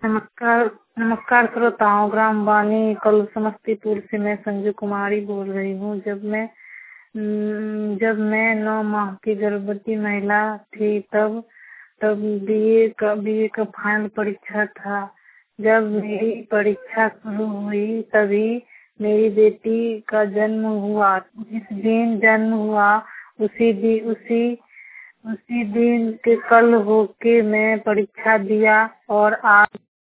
नमस्कार। नमस्कार श्रोताओं, ग्राम वाणी कल समस्तीपुर से मैं संजू कुमारी बोल रही हूँ। जब मैं 9 माह की गर्भवती महिला थी तब बीए का फाइनल परीक्षा था। जब मेरी परीक्षा शुरू हुई तभी मेरी बेटी का जन्म हुआ। जिस दिन जन्म हुआ उसी दिन के कल होके मैं परीक्षा दिया और आज